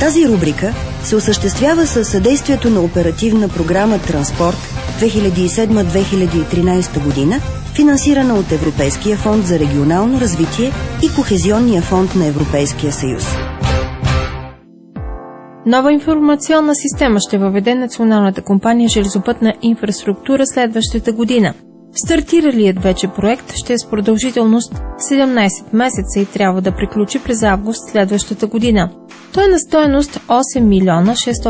Тази рубрика се осъществява със съдействието на оперативна програма Транспорт 2007-2013 година, финансирана от Европейския фонд за регионално развитие и Кохезионния фонд на Европейския съюз. Нова информационна система ще въведе Националната компания железопътна инфраструктура следващата година. Стартиралият вече проект ще е с продължителност 17 месеца и трябва да приключи през август следващата година. Той е на стойност 8 милиона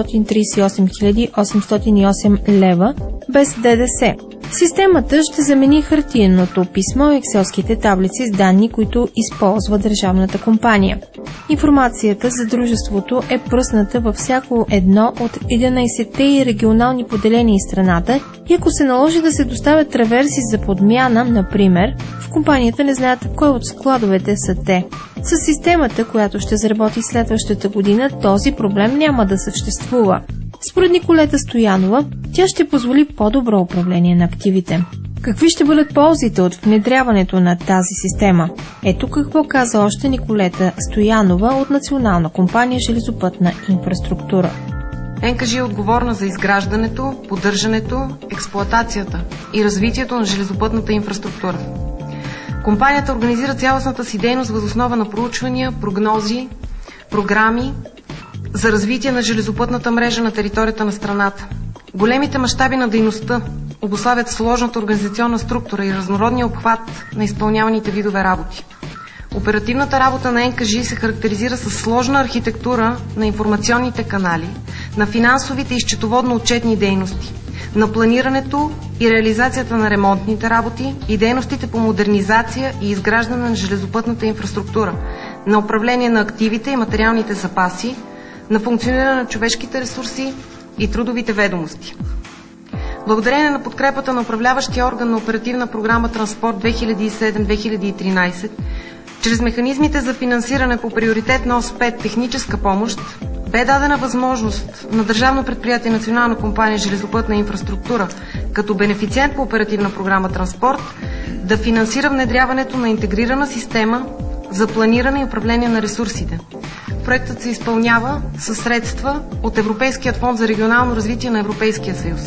638 808 лева без ДДС. Системата ще замени хартиеното писмо и екселските таблици с данни, които използва държавната компания. Информацията за дружеството е пръсната във всяко едно от 11-те регионални поделения в страната и ако се наложи да се доставят траверси за подмяна, например, в компанията не знаят кой от складовете са те. С системата, която ще заработи следващата година, този проблем няма да съществува. Според Николета Стоянова, тя ще позволи по-добро управление на активите. Какви ще бъдат ползите от внедряването на тази система? Ето какво каза още Николета Стоянова от Национална компания железопътна инфраструктура. НКЖИ е отговорна за изграждането, поддържането, експлоатацията и развитието на железопътната инфраструктура. Компанията организира цялостната си дейност въз основа на проучвания, прогнози, програми за развитие на железопътната мрежа на територията на страната. Големите мащаби на дейността обуславят сложната организационна структура и разнородния обхват на изпълняваните видове работи. Оперативната работа на НКЖИ се характеризира с сложна архитектура на информационните канали, на финансовите и счетоводно-отчетни дейности, на планирането и реализацията на ремонтните работи и дейностите по модернизация и изграждане на железопътната инфраструктура, на управление на активите и материалните запаси, на функциониране на човешките ресурси и трудовите ведомости. Благодарение на подкрепата на управляващия орган на оперативна програма Транспорт 2007-2013, чрез механизмите за финансиране по приоритет на ОС 5 техническа помощ, бе дадена възможност на Държавно предприятие Национална компания железопътна инфраструктура като бенефициент по оперативна програма Транспорт да финансира внедряването на интегрирана система за планиране и управление на ресурсите. Проектът се изпълнява със средства от Европейският фонд за регионално развитие на Европейския съюз.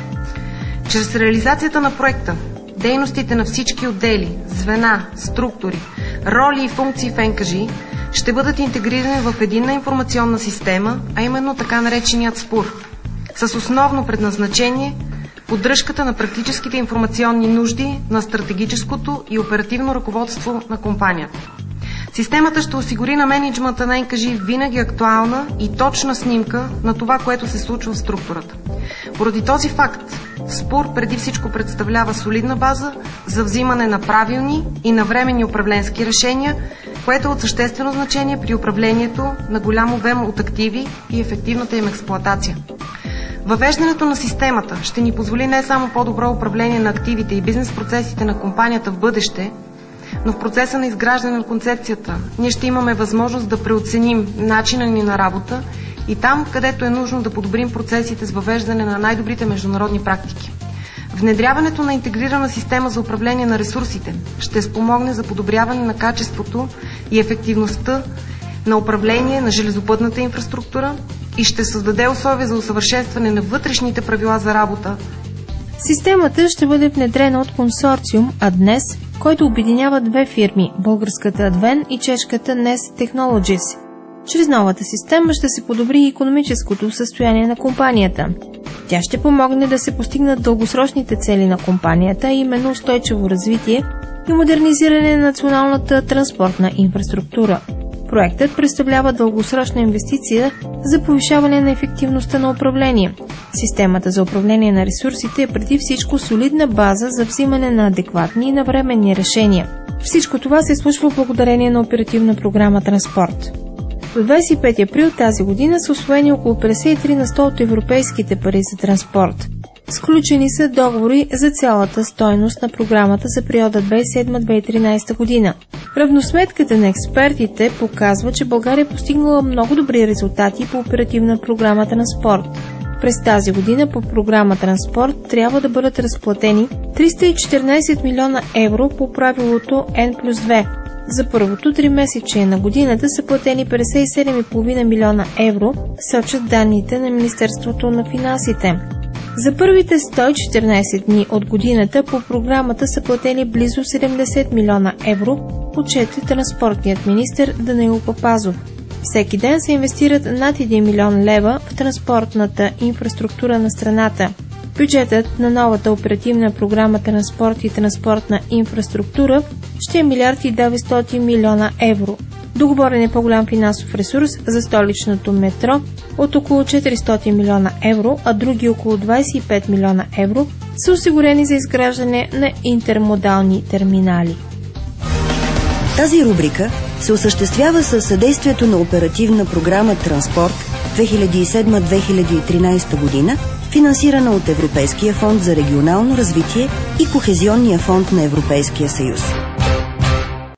Чрез реализацията на проекта, дейностите на всички отдели, звена, структури, роли и функции в НКЖИ ще бъдат интегрирани в единна информационна система, а именно така нареченият СПУР, с основно предназначение поддръжката на практическите информационни нужди на стратегическото и оперативно ръководство на компанията. Системата ще осигури на мениджмънта на НКЖИ винаги актуална и точна снимка на това, което се случва в структурата. Поради този факт, СПУР преди всичко представлява солидна база за взимане на правилни и навременни управленски решения, което е от съществено значение при управлението на голям обем от активи и ефективната им експлоатация. Въвеждането на системата ще ни позволи не само по-добро управление на активите и бизнес процесите на компанията в бъдеще, но в процеса на изграждане на концепцията ние ще имаме възможност да преоценим начина ни на работа и там, където е нужно да подобрим процесите с въвеждане на най-добрите международни практики. Внедряването на интегрирана система за управление на ресурсите ще спомогне за подобряване на качеството и ефективността на управление на железопътната инфраструктура и ще създаде условия за усъвършенстване на вътрешните правила за работа. Системата ще бъде внедрена от консорциум АДНЕС, който обединява две фирми – българската Adven и чешката NES Technologies. Чрез новата система ще се подобри икономическото състояние на компанията. Тя ще помогне да се постигнат дългосрочните цели на компанията, именно устойчиво развитие и модернизиране на националната транспортна инфраструктура. Проектът представлява дългосрочна инвестиция за повишаване на ефективността на управление. Системата за управление на ресурсите е преди всичко солидна база за взимане на адекватни и навременни решения. Всичко това се случва благодарение на оперативна програма Транспорт. До 25 април тази година са усвоени около 53% от европейските пари за транспорт. Сключени са договори за цялата стойност на програмата за периода 2007-2013 година. Равносметката на експертите показва, че България е постигнала много добри резултати по оперативна програма Транспорт. През тази година по програма Транспорт трябва да бъдат разплатени 314 милиона евро по правилото N+2. За първото 3-месечие на годината са платени 57,5 милиона евро, сочат данните на Министерството на финансите. За първите 114 дни от годината по програмата са платени близо 70 милиона евро, отчете транспортният министър Данаил Папазов. Всеки ден се инвестират над 1 милион лева в транспортната инфраструктура на страната. Бюджетът на новата оперативна програма Транспорт и транспортна инфраструктура ще е 1,9 милиарда евро. Договорен е по-голям финансов ресурс за столичното метро от около 400 милиона евро, а други около 25 милиона евро са осигурени за изграждане на интермодални терминали. Тази рубрика се осъществява със съдействието на оперативна програма Транспорт 2007-2013 година, финансирана от Европейския фонд за регионално развитие и Кохезионния фонд на Европейския съюз.